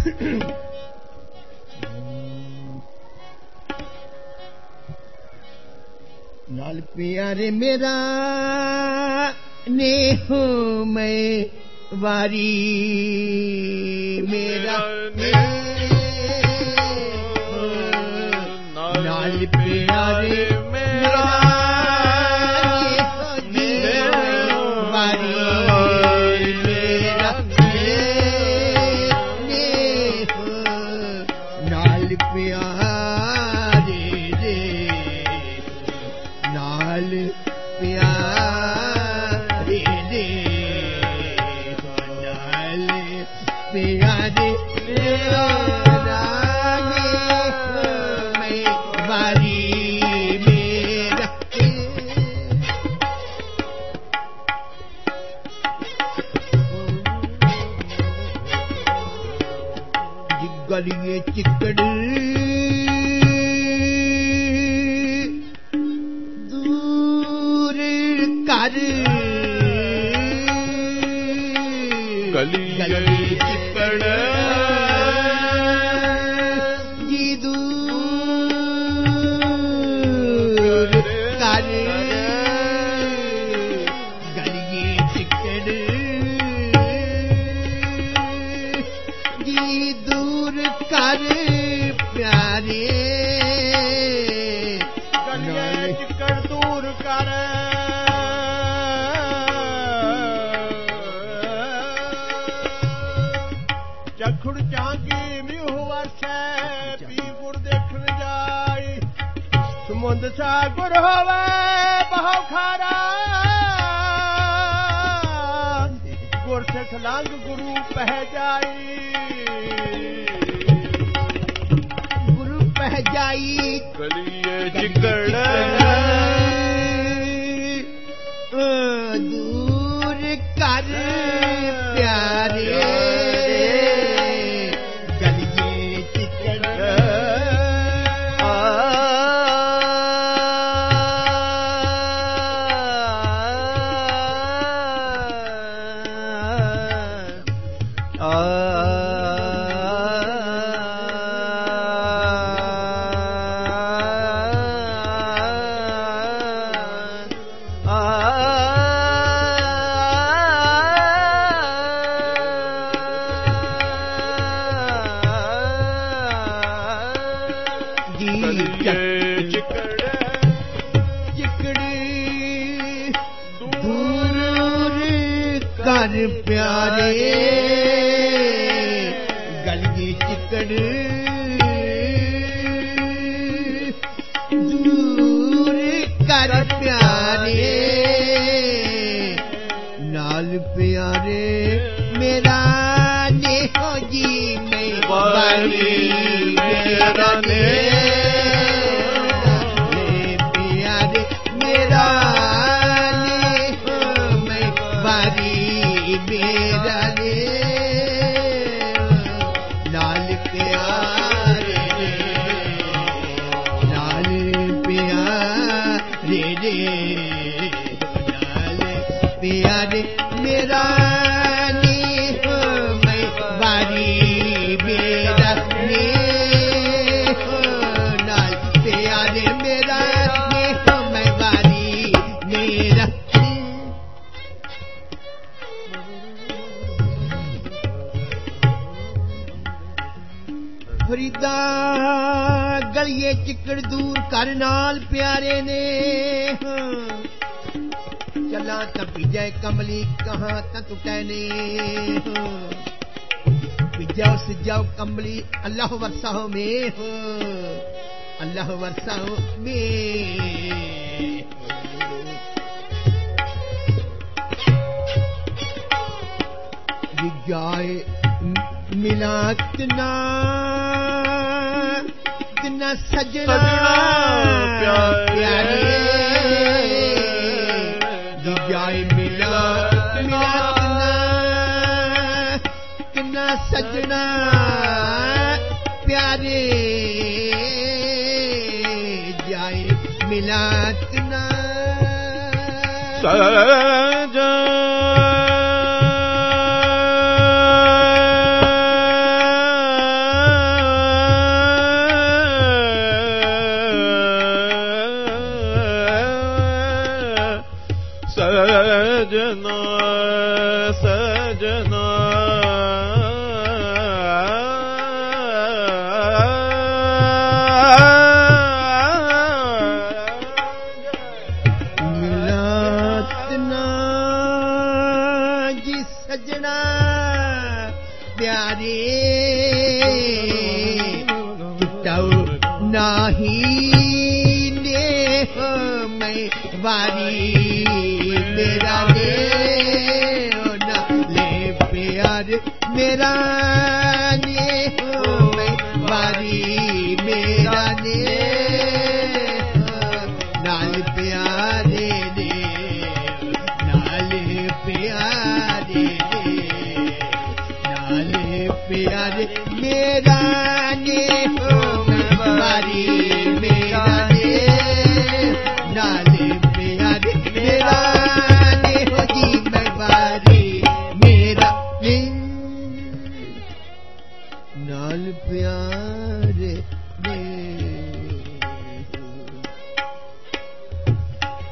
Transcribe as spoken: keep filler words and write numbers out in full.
नाल प्यारे मेरा नेह मैं वारी मेरा नाल प्यारे मेरा गलिए चिकड़ दूर कर गलिए चिकड़ जी दूर कर गलिए चिकड़ जी दूर कर प्यारे गलिए चिकड़ दूर कर चखुड़ चांगी म्यूह वर्षे पी गुड़ देखन जाई समुंद सागर होवे बहु खारा गुर सिख लांग गुरु पह जाई पह जाई गलिए चिकड़ दूर कर प्यारे गलिए चिकड़ कर प्यारे गलिए चिकड़ दूर कर प्यारे नाल प्यारे मेरा नेहो जी मैं वाली मेरा ने प्यारे मेरा नेहो मैं वाली मेरा ने नाल प्यारे नाल प्यारे रे नाल प्यारे मेरा ने मैं वारी मेरा ने नाल प्यारे मेरा ने मैं वारी मेरा फरीदा गलिए चिकड़ दूर कर नाल प्यारे ने चला तपीजय कमली कहाँ तू कहने पिजाओ सिजाओ कमली अल्लाह वर्षाओ में हो अल्लाह वर्षाओ में जाए मिला तना तना सजना प्यारे जाए मिला मिला तना तना सजना प्यारे जाए मिला तना सजना सजना मिलतना जी सजना प्यारे नाही नेह मैं वारी मेरा ले ना ले प्यार मेरा